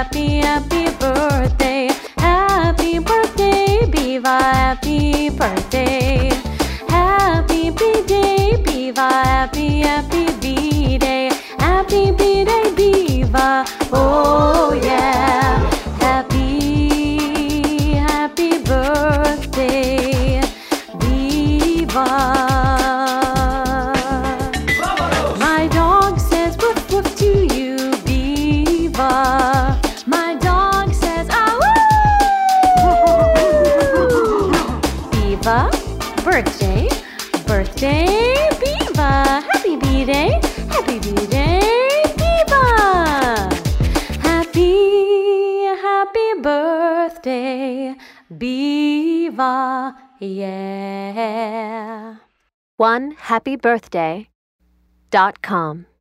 happy, happy birthday. Happy birthday, Biva, happy birthday. Happy B-Day, Biva, happy, happy B-Day. Happy B-Day, Biva, oh yeah. Happy, happy birthday, Biva. My dog says woof woof to you, Biva. My dog says ah woo. Biva, birthday, birthday, Biva. Happy B-Day, happy B-Day, Biva. Happy, happy birthday, Biva, yeah. OneHappyBirthday.com